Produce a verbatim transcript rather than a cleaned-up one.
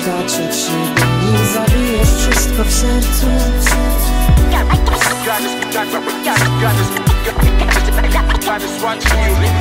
Przytaczę ci do nich, zabijesz wszystko w sercu. God is watching you.